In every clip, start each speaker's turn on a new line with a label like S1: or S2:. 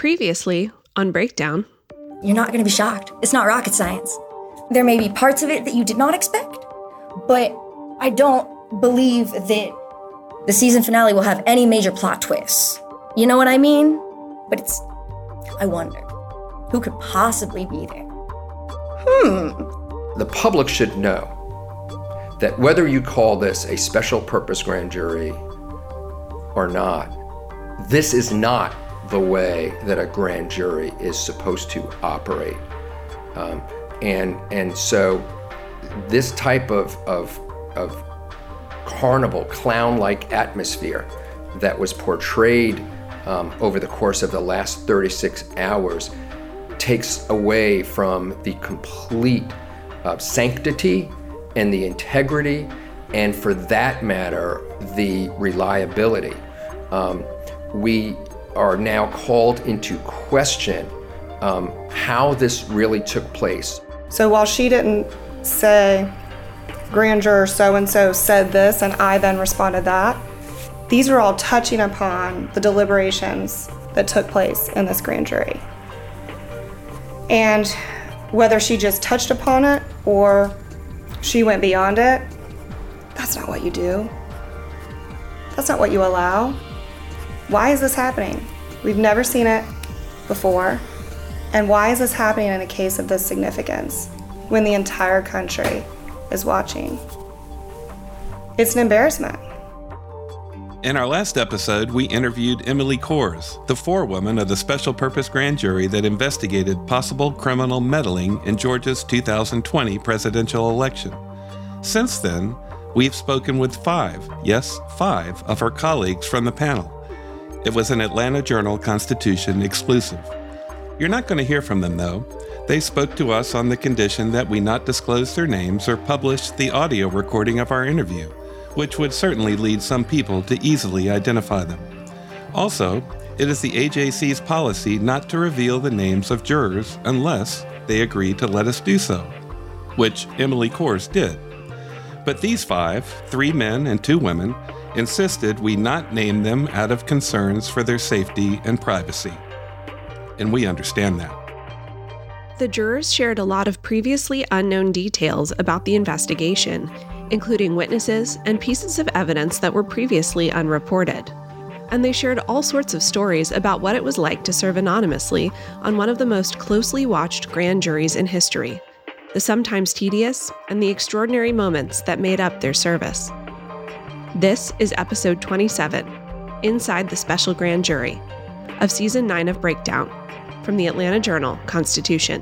S1: Previously, on Breakdown.
S2: You're not going to be shocked. It's not rocket science. There may be parts of it that you did not expect, but I don't believe that the season finale will have any major plot twists. You know what I mean? But I wonder, who could possibly be there?
S3: The public should know that whether you call this a special purpose grand jury or not, this is not the way that a grand jury is supposed to operate. And so this type of carnival, clown-like atmosphere that was portrayed over the course of the last 36 hours takes away from the complete sanctity and the integrity, and for that matter, the reliability. We are now called into question how this really took place.
S4: So while she didn't say, grand juror so-and-so said this, and I then responded that, these are all touching upon the deliberations that took place in this grand jury. And whether she just touched upon it or she went beyond it, that's not what you do. That's not what you allow. Why is this happening? We've never seen it before. And why is this happening in a case of this significance when the entire country is watching? It's an embarrassment.
S5: In our last episode, we interviewed Emily Kohrs, the forewoman of the special purpose grand jury that investigated possible criminal meddling in Georgia's 2020 presidential election. Since then, we've spoken with five of her colleagues from the panel. It was an Atlanta Journal-Constitution exclusive. You're not going to hear from them, though. They spoke to us on the condition that we not disclose their names or publish the audio recording of our interview, which would certainly lead some people to easily identify them. Also, it is the AJC's policy not to reveal the names of jurors unless they agree to let us do so, which Emily Kohrs did. But these five, 3 men and 2 women, insisted we not name them out of concerns for their safety and privacy. And we understand that.
S1: The jurors shared a lot of previously unknown details about the investigation, including witnesses and pieces of evidence that were previously unreported. And they shared all sorts of stories about what it was like to serve anonymously on one of the most closely watched grand juries in history, the sometimes tedious and the extraordinary moments that made up their service. This is episode 27, Inside the Special Grand Jury, of season 9 of Breakdown, from the Atlanta Journal-Constitution.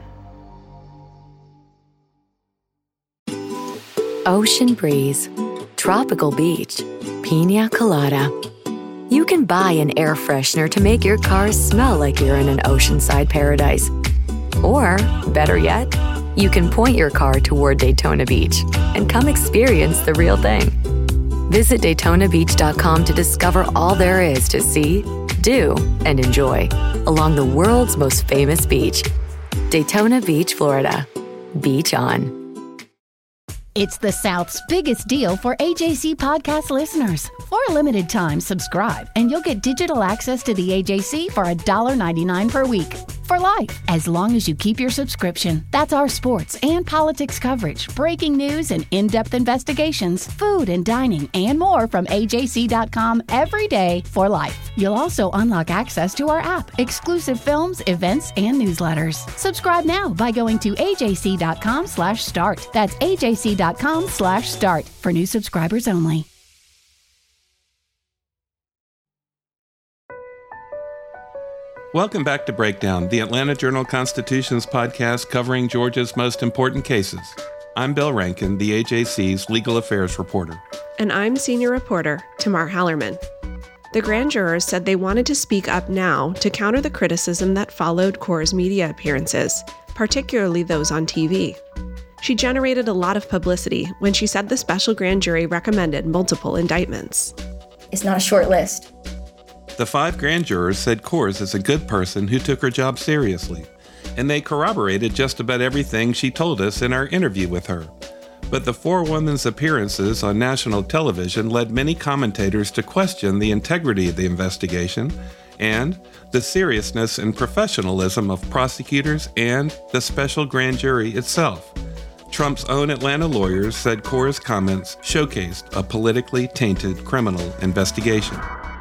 S6: Ocean breeze, tropical beach, pina colada. You can buy an air freshener to make your car smell like you're in an oceanside paradise. Or, better yet, you can point your car toward Daytona Beach and come experience the real thing. Visit DaytonaBeach.com to discover all there is to see, do, and enjoy along the world's most famous beach. Daytona Beach, Florida. Beach on.
S7: It's the South's biggest deal for AJC podcast listeners. For a limited time, subscribe, and you'll get digital access to the AJC for $1.99 per week. For life, as long as you keep your subscription. That's our sports and politics coverage, breaking news and in-depth investigations, food and dining, and more from AJC.com every day for life. You'll also unlock access to our app, exclusive films, events, and newsletters. Subscribe now by going to AJC.com/start. That's AJC.com/start for new subscribers only.
S5: Welcome back to Breakdown, the Atlanta Journal-Constitution's podcast covering Georgia's most important cases. I'm Bill Rankin, the AJC's legal affairs reporter.
S1: And I'm senior reporter Tamar Hallerman. The grand jurors said they wanted to speak up now to counter the criticism that followed Kohrs' media appearances, particularly those on TV. She generated a lot of publicity when she said the special grand jury recommended multiple indictments.
S2: It's not a short list.
S5: The 5 grand jurors said Kohrs is a good person who took her job seriously, and they corroborated just about everything she told us in our interview with her. But the forewoman's appearances on national television led many commentators to question the integrity of the investigation and the seriousness and professionalism of prosecutors and the special grand jury itself. Trump's own Atlanta lawyers said Cora's comments showcased a politically tainted criminal investigation.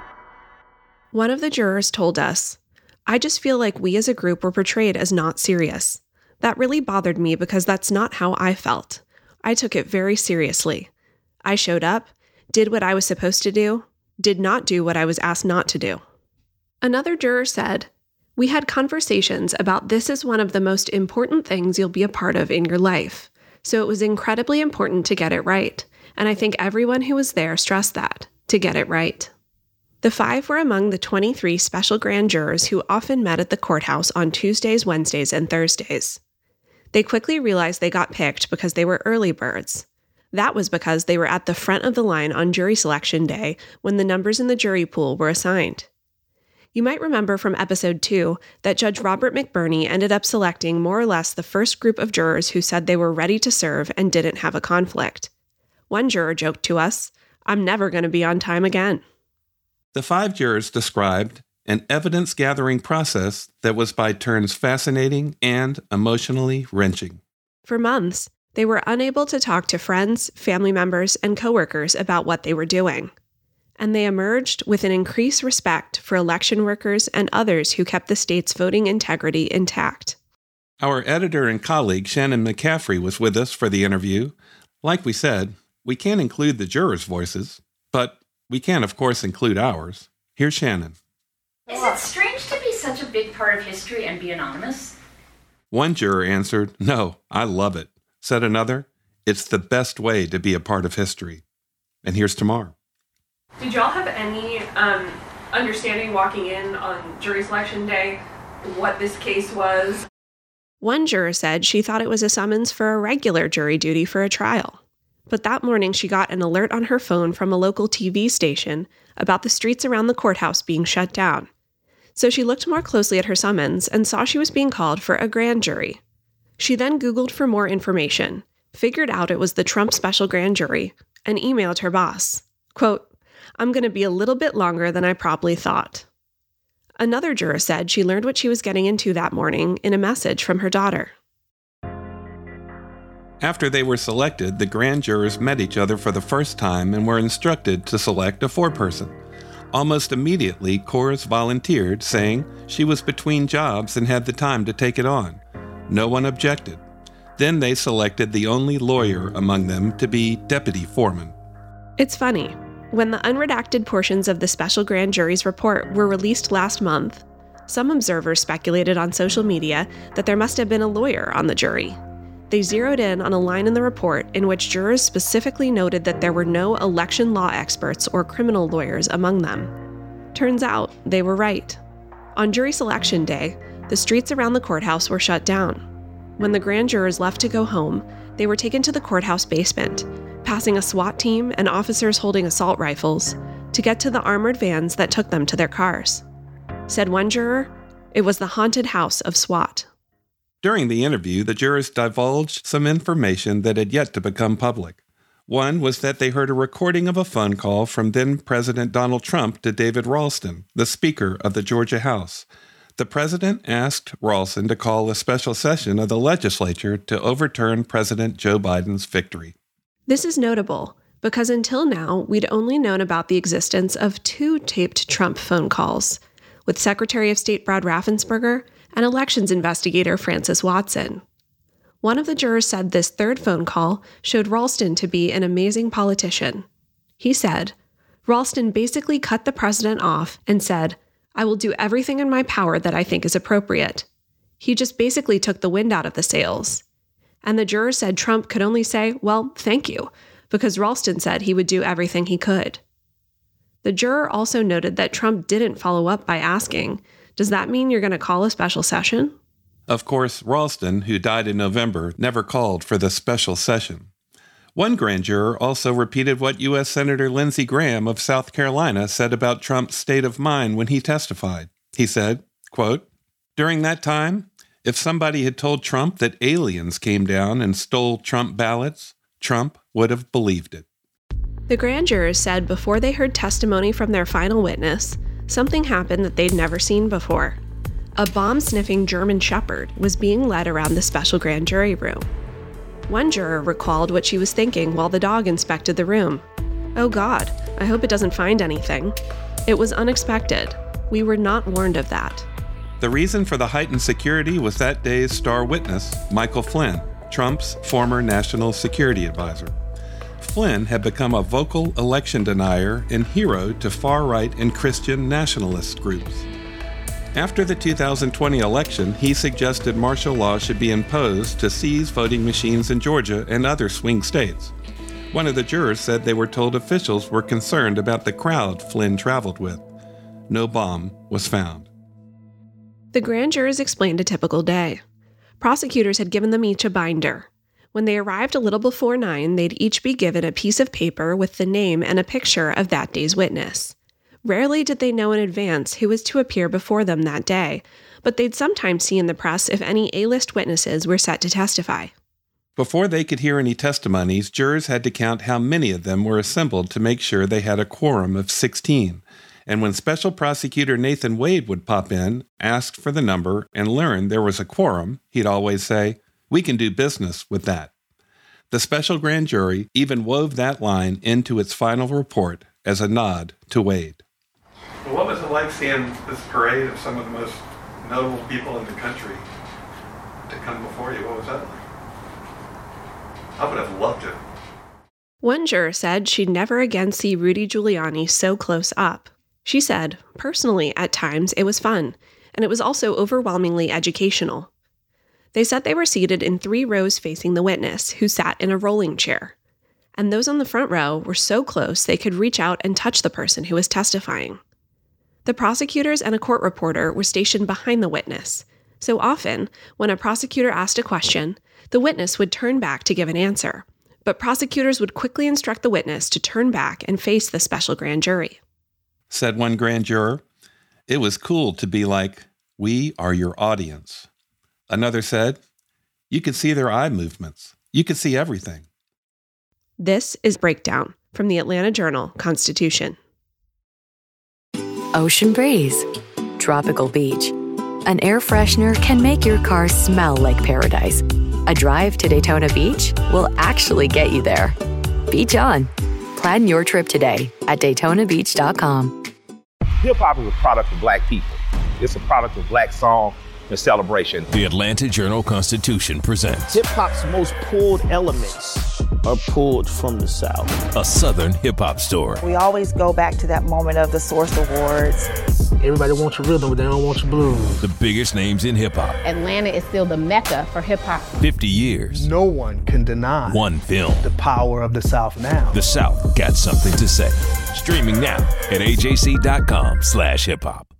S1: One of the jurors told us, "I just feel like we as a group were portrayed as not serious. That really bothered me because that's not how I felt. I took it very seriously. I showed up, did what I was supposed to do, did not do what I was asked not to do." Another juror said, "We had conversations about this is one of the most important things you'll be a part of in your life. So it was incredibly important to get it right. And I think everyone who was there stressed that, to get it right." The 5 were among the 23 special grand jurors who often met at the courthouse on Tuesdays, Wednesdays, and Thursdays. They quickly realized they got picked because they were early birds. That was because they were at the front of the line on jury selection day when the numbers in the jury pool were assigned. You might remember from episode 2 that Judge Robert McBurney ended up selecting more or less the first group of jurors who said they were ready to serve and didn't have a conflict. One juror joked to us, "I'm never going to be on time again."
S5: The 5 jurors described an evidence-gathering process that was by turns fascinating and emotionally wrenching.
S1: For months, they were unable to talk to friends, family members, and coworkers about what they were doing. And they emerged with an increased respect for election workers and others who kept the state's voting integrity intact.
S5: Our editor and colleague, Shannon McCaffrey, was with us for the interview. Like we said, we can't include the jurors' voices, but we can, of course, include ours. Here's Shannon.
S8: Is it strange to be such a big part of history and be anonymous?
S5: One juror answered, "No, I love it." Said another, "It's the best way to be a part of history." And here's Tamar.
S1: Did y'all have any understanding walking in on jury selection day what this case was? One juror said she thought it was a summons for a regular jury duty for a trial. But that morning she got an alert on her phone from a local TV station about the streets around the courthouse being shut down. So she looked more closely at her summons and saw she was being called for a grand jury. She then Googled for more information, figured out it was the Trump special grand jury, and emailed her boss. Quote, "I'm going to be a little bit longer than I probably thought." Another juror said she learned what she was getting into that morning in a message from her daughter.
S5: After they were selected, the grand jurors met each other for the first time and were instructed to select a 4-person. Almost immediately, Cora's volunteered, saying she was between jobs and had the time to take it on. No one objected. Then they selected the only lawyer among them to be deputy foreman.
S1: It's funny. When the unredacted portions of the special grand jury's report were released last month, some observers speculated on social media that there must have been a lawyer on the jury. They zeroed in on a line in the report in which jurors specifically noted that there were no election law experts or criminal lawyers among them. Turns out, they were right. On jury selection day, the streets around the courthouse were shut down. When the grand jurors left to go home, they were taken to the courthouse basement, passing a SWAT team and officers holding assault rifles to get to the armored vans that took them to their cars. Said one juror, "It was the haunted house of SWAT."
S5: During the interview, the jurors divulged some information that had yet to become public. One was that they heard a recording of a phone call from then-President Donald Trump to David Ralston, the Speaker of the Georgia House. The president asked Ralston to call a special session of the legislature to overturn President Joe Biden's victory.
S1: This is notable because until now, we'd only known about the existence of 2 taped Trump phone calls, with Secretary of State Brad Raffensperger and elections investigator Francis Watson. One of the jurors said this 3rd phone call showed Ralston to be an amazing politician. He said, "Ralston basically cut the president off and said, 'I will do everything in my power that I think is appropriate.' He just basically took the wind out of the sails." And the juror said Trump could only say, "Well, thank you," because Ralston said he would do everything he could. The juror also noted that Trump didn't follow up by asking, "Does that mean you're going to call a special session?"
S5: Of course, Ralston, who died in November, never called for the special session. One grand juror also repeated what U.S. Senator Lindsey Graham of South Carolina said about Trump's state of mind when he testified. He said, quote, "During that time, if somebody had told Trump that aliens came down and stole Trump ballots, Trump would have believed it."
S1: The grand jurors said before they heard testimony from their final witness, something happened that they'd never seen before. A bomb-sniffing German Shepherd was being led around the special grand jury room. One juror recalled what she was thinking while the dog inspected the room. "Oh God, I hope it doesn't find anything." It was unexpected. We were not warned of that.
S5: The reason for the heightened security was that day's star witness, Michael Flynn, Trump's former national security advisor. Flynn had become a vocal election denier and hero to far-right and Christian nationalist groups. After the 2020 election, he suggested martial law should be imposed to seize voting machines in Georgia and other swing states. One of the jurors said they were told officials were concerned about the crowd Flynn traveled with. No bomb was found.
S1: The grand jurors explained a typical day. Prosecutors had given them each a binder. When they arrived a little before 9, they'd each be given a piece of paper with the name and a picture of that day's witness. Rarely did they know in advance who was to appear before them that day, but they'd sometimes see in the press if any A-list witnesses were set to testify.
S5: Before they could hear any testimonies, jurors had to count how many of them were assembled to make sure they had a quorum of 16. And when Special Prosecutor Nathan Wade would pop in, ask for the number, and learn there was a quorum, he'd always say, "We can do business with that." The special grand jury even wove that line into its final report as a nod to Wade. Well, what was it like seeing this parade of some of the most notable people in the country to come before you? What was that like? I would have loved it.
S1: One juror said she'd never again see Rudy Giuliani so close up. She said, personally, at times, it was fun, and it was also overwhelmingly educational. They said they were seated in 3 rows facing the witness, who sat in a rolling chair. And those on the front row were so close they could reach out and touch the person who was testifying. The prosecutors and a court reporter were stationed behind the witness, so often, when a prosecutor asked a question, the witness would turn back to give an answer, but prosecutors would quickly instruct the witness to turn back and face the special grand jury.
S5: Said one grand juror, "It was cool to be like, we are your audience." Another said, "You could see their eye movements. You could see everything."
S1: This is Breakdown from the Atlanta Journal-Constitution.
S6: Ocean breeze, tropical beach. An air freshener can make your car smell like paradise. A drive to Daytona Beach will actually get you there. Beach on. Plan your trip today at DaytonaBeach.com.
S9: Hip-hop is a product of Black people. It's a product of Black song and celebration.
S10: The Atlanta Journal-Constitution presents
S11: hip-hop's most pulled elements are pulled from the South.
S10: A Southern hip-hop story.
S12: We always go back to that moment of the Source Awards.
S11: Everybody wants your rhythm, but they don't want your blues.
S10: The biggest names in hip-hop.
S13: Atlanta is still the mecca for hip-hop.
S10: 50 years.
S14: No one can deny
S10: one film.
S14: The power of the South now.
S10: The South got something to say. Streaming now at ajc.com/hiphop.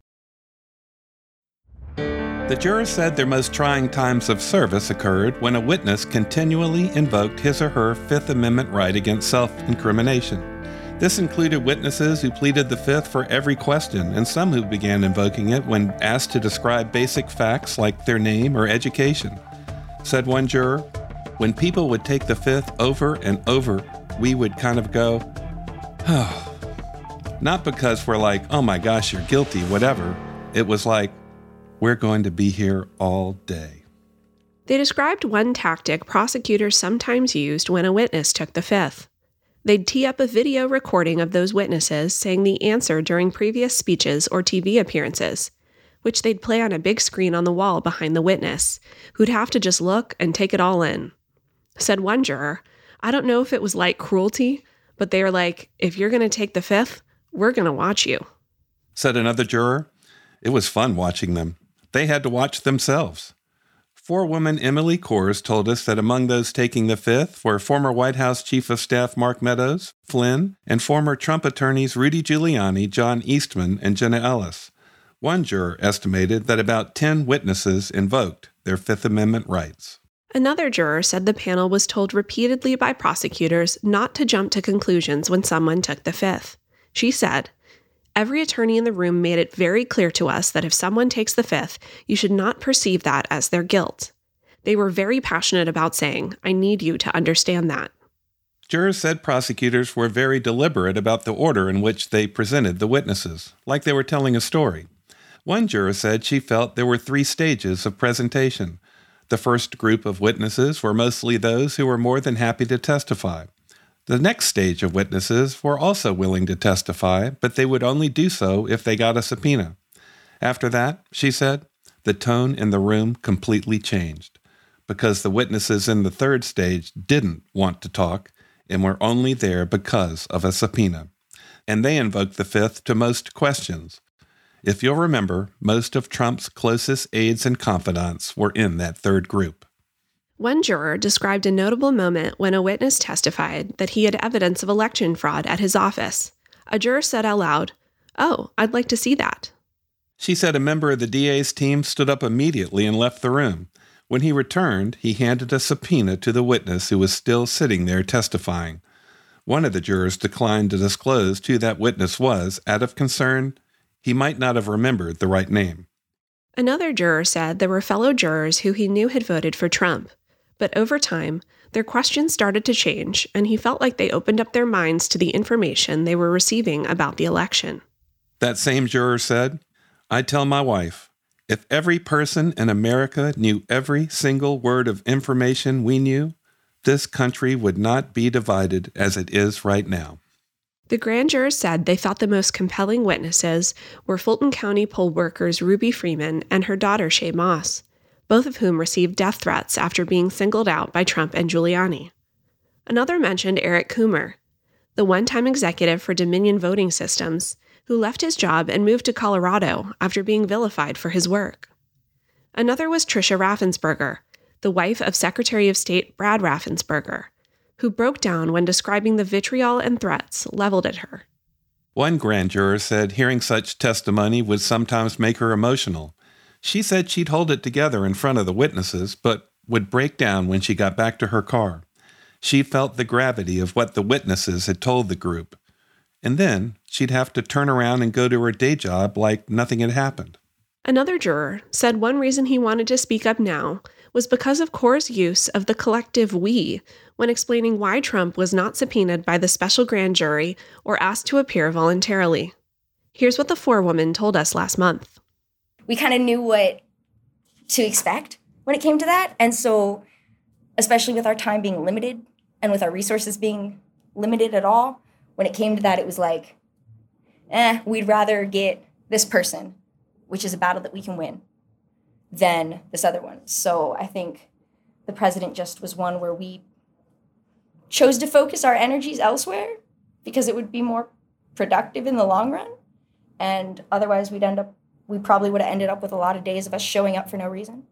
S5: The jurors said their most trying times of service occurred when a witness continually invoked his or her Fifth Amendment right against self-incrimination. This included witnesses who pleaded the Fifth for every question, and some who began invoking it when asked to describe basic facts like their name or education. Said one juror, "When people would take the Fifth over and over, we would kind of go, oh. Not because we're like, oh my gosh, you're guilty, whatever. It was like, we're going to be here all day."
S1: They described one tactic prosecutors sometimes used when a witness took the Fifth. They'd tee up a video recording of those witnesses saying the answer during previous speeches or TV appearances, which they'd play on a big screen on the wall behind the witness, who'd have to just look and take it all in. Said one juror, "I don't know if it was like cruelty, but they were like, if you're going to take the Fifth, we're going to watch you."
S5: Said another juror, "It was fun watching them. They had to watch themselves." Forewoman Emily Kors told us that among those taking the Fifth were former White House Chief of Staff Mark Meadows, Flynn, and former Trump attorneys Rudy Giuliani, John Eastman, and Jenna Ellis. One juror estimated that about 10 witnesses invoked their Fifth Amendment rights.
S1: Another juror said the panel was told repeatedly by prosecutors not to jump to conclusions when someone took the Fifth. She said, "Every attorney in the room made it very clear to us that if someone takes the Fifth, you should not perceive that as their guilt. They were very passionate about saying, I need you to understand that."
S5: Jurors said prosecutors were very deliberate about the order in which they presented the witnesses, like they were telling a story. One juror said she felt there were 3 stages of presentation. The first group of witnesses were mostly those who were more than happy to testify. The next stage of witnesses were also willing to testify, but they would only do so if they got a subpoena. After that, she said, the tone in the room completely changed, because the witnesses in the third stage didn't want to talk and were only there because of a subpoena. And they invoked the fifth to most questions. If you'll remember, most of Trump's closest aides and confidants were in that third group.
S1: One juror described a notable moment when a witness testified that he had evidence of election fraud at his office. A juror said out loud, "Oh, I'd like to see that."
S5: She said a member of the DA's team stood up immediately and left the room. When he returned, he handed a subpoena to the witness who was still sitting there testifying. One of the jurors declined to disclose who that witness was out of concern he might not have remembered the right name.
S1: Another juror said there were fellow jurors who he knew had voted for Trump, but over time, their questions started to change, and he felt like they opened up their minds to the information they were receiving about the election.
S5: That same juror said, "I tell my wife, if every person in America knew every single word of information we knew, this country would not be divided as it is right now."
S1: The grand jurors said they thought the most compelling witnesses were Fulton County poll workers Ruby Freeman and her daughter Shaye Moss, both of whom received death threats after being singled out by Trump and Giuliani. Another mentioned Eric Coomer, the one-time executive for Dominion Voting Systems, who left his job and moved to Colorado after being vilified for his work. Another was Tricia Raffensperger, the wife of Secretary of State Brad Raffensperger, who broke down when describing the vitriol and threats leveled at her.
S5: One grand juror said hearing such testimony would sometimes make her emotional. She said she'd hold it together in front of the witnesses, but would break down when she got back to her car. She felt the gravity of what the witnesses had told the group. And then she'd have to turn around and go to her day job like nothing had happened.
S1: Another juror said one reason he wanted to speak up now was because of Corr's use of the collective we when explaining why Trump was not subpoenaed by the special grand jury or asked to appear voluntarily. Here's what the forewoman told us last month.
S2: We kind of knew what to expect when it came to that. And so, especially with our time being limited and with our resources being limited at all, when it came to that, it was like, we'd rather get this person, which is a battle that we can win, than this other one. So I think the president just was one where we chose to focus our energies elsewhere because it would be more productive in the long run. And otherwise we probably would have ended up with a lot of days of us showing up for no reason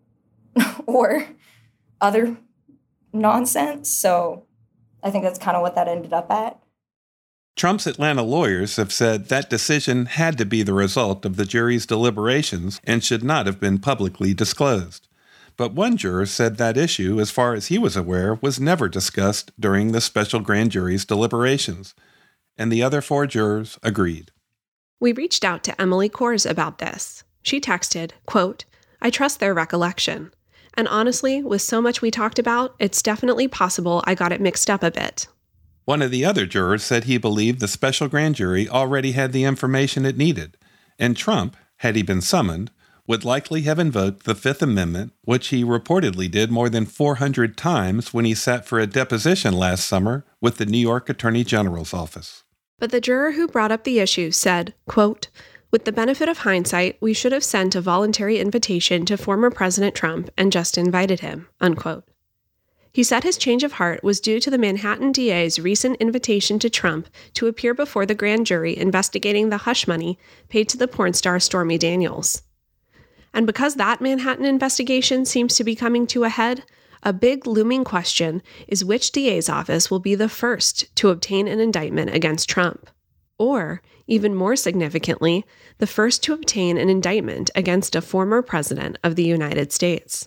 S2: or other nonsense. So I think that's kind of what that ended up at.
S5: Trump's Atlanta lawyers have said that decision had to be the result of the jury's deliberations and should not have been publicly disclosed. But one juror said that issue, as far as he was aware, was never discussed during the special grand jury's deliberations. And the other 4 jurors agreed.
S1: We reached out to Emily Kohrs about this. She texted, quote, "I trust their recollection. And honestly, with so much we talked about, it's definitely possible I got it mixed up a bit."
S5: One of the other jurors said he believed the special grand jury already had the information it needed, and Trump, had he been summoned, would likely have invoked the Fifth Amendment, which he reportedly did more than 400 times when he sat for a deposition last summer with the New York Attorney General's office.
S1: But the juror who brought up the issue said, quote, "With the benefit of hindsight, we should have sent a voluntary invitation to former President Trump and just invited him," unquote. He said his change of heart was due to the Manhattan DA's recent invitation to Trump to appear before the grand jury investigating the hush money paid to the porn star Stormy Daniels. And because that Manhattan investigation seems to be coming to a head, a big looming question is which DA's office will be the first to obtain an indictment against Trump. Or, even more significantly, the first to obtain an indictment against a former president of the United States.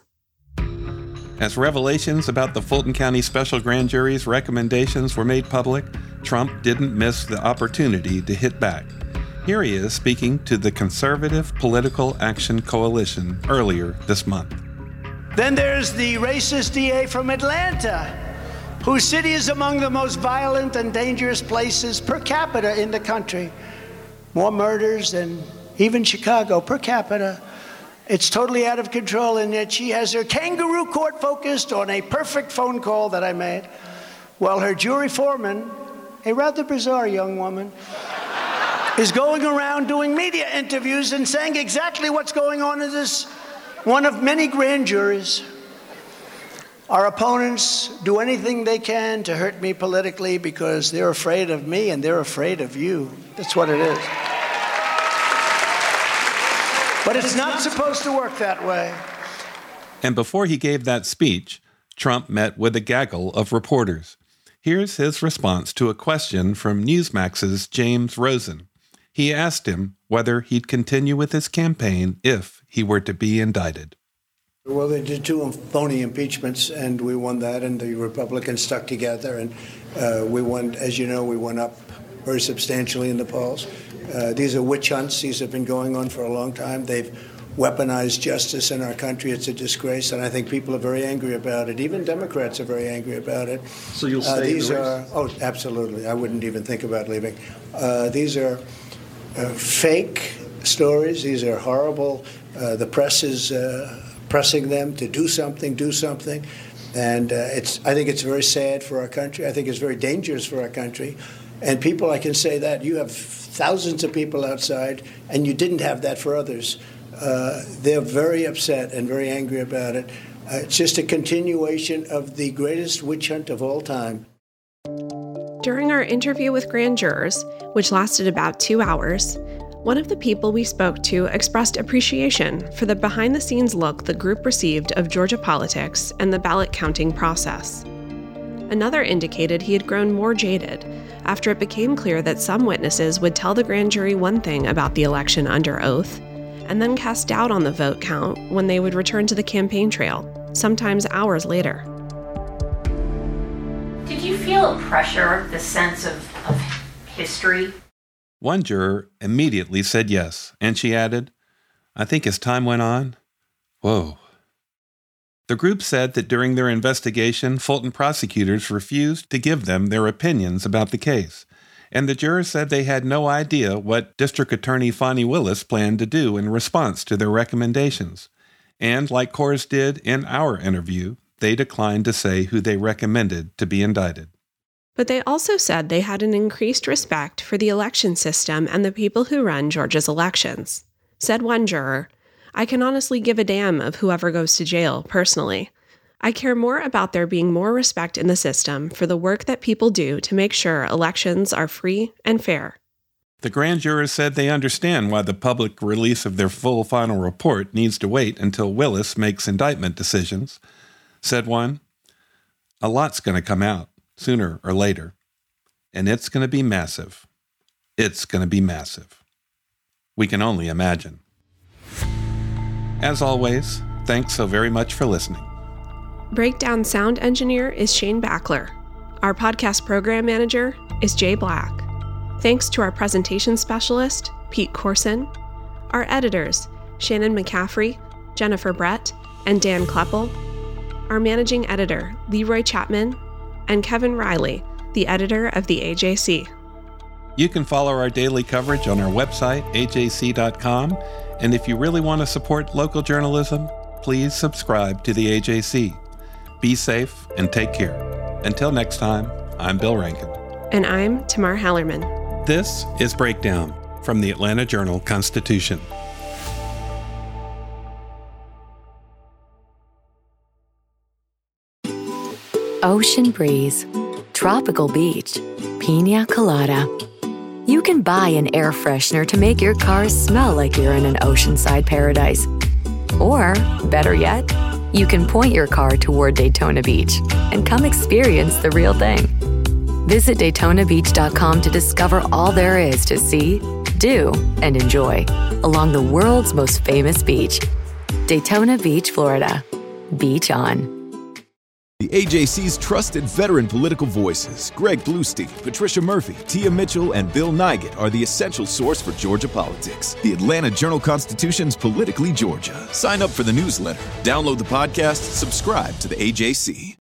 S5: As revelations about the Fulton County Special Grand Jury's recommendations were made public, Trump didn't miss the opportunity to hit back. Here he is speaking to the Conservative Political Action Coalition earlier this month.
S15: Then there's the racist DA from Atlanta. whose city is among the most violent and dangerous places per capita in the country. More murders than even Chicago per capita. It's totally out of control, and yet she has her kangaroo court focused on a perfect phone call that I made, while her jury foreman, a rather bizarre young woman, is going around doing media interviews and saying exactly what's going on in this one of many grand juries. Our opponents do anything they can to hurt me politically because they're afraid of me and they're afraid of you. That's what it is. But it's not supposed to work that way.
S5: And before he gave that speech, Trump met with a gaggle of reporters. Here's his response to a question from Newsmax's James Rosen. He asked him whether he'd continue with his campaign if he were to be indicted.
S15: Well, they did 2 phony impeachments, and we won that, and the Republicans stuck together, and we won, as you know, we went up very substantially in the polls. These are witch hunts. These have been going on for a long time. They've weaponized justice in our country. It's a disgrace, and I think people are very angry about it. Even Democrats are very angry about it.
S16: So you'll stay
S15: these
S16: in the race?
S15: Oh, absolutely. I wouldn't even think about leaving. These are fake stories. These are horrible. The press is pressing them to do something. And I think it's very sad for our country. I think it's very dangerous for our country. And people, I can say that, you have thousands of people outside, and you didn't have that for others. They're very upset and very angry about it. It's just a continuation of the greatest witch hunt of all time.
S1: During our interview with grand jurors, which lasted about 2 hours, one of the people we spoke to expressed appreciation for the behind-the-scenes look the group received of Georgia politics and the ballot counting process. Another indicated he had grown more jaded after it became clear that some witnesses would tell the grand jury one thing about the election under oath, and then cast doubt on the vote count when they would return to the campaign trail, sometimes hours later.
S8: Did you feel a pressure, the sense of history?
S5: One juror immediately said yes, and she added, "I think as time went on, whoa." The group said that during their investigation, Fulton prosecutors refused to give them their opinions about the case, and the jurors said they had no idea what District Attorney Fani Willis planned to do in response to their recommendations. And like Coors did in our interview, they declined to say who they recommended to be indicted.
S1: But they also said they had an increased respect for the election system and the people who run Georgia's elections. Said one juror, "I can honestly give a damn of whoever goes to jail, personally. I care more about there being more respect in the system for the work that people do to make sure elections are free and fair."
S5: The grand jurors said they understand why the public release of their full final report needs to wait until Willis makes indictment decisions. Said one, "A lot's going to come out, sooner or later, and it's going to be massive. It's going to be massive. We can only imagine." As always, thanks so very much for listening.
S1: Breakdown sound engineer is Shane Backler. Our podcast program manager is Jay Black. Thanks to our presentation specialist, Pete Corson. Our editors, Shannon McCaffrey, Jennifer Brett, and Dan Kleppel. Our managing editor, Leroy Chapman, and Kevin Riley, the editor of the AJC.
S5: You can follow our daily coverage on our website, ajc.com, and if you really want to support local journalism, please subscribe to the AJC. Be safe and take care. Until next time, I'm Bill Rankin.
S1: And I'm Tamar Hallerman.
S5: This is Breakdown from the Atlanta Journal-Constitution.
S6: Ocean breeze, tropical beach, pina colada. You can buy an air freshener to make your car smell like you're in an oceanside paradise. Or, better yet, you can point your car toward Daytona Beach and come experience the real thing. Visit DaytonaBeach.com to discover all there is to see, do, and enjoy along the world's most famous beach, Daytona Beach, Florida. Beach on.
S10: The AJC's trusted veteran political voices, Greg Bluestein, Patricia Murphy, Tia Mitchell, and Bill Nygut, are the essential source for Georgia politics. The Atlanta Journal-Constitution's Politically Georgia. Sign up for the newsletter, download the podcast, subscribe to the AJC.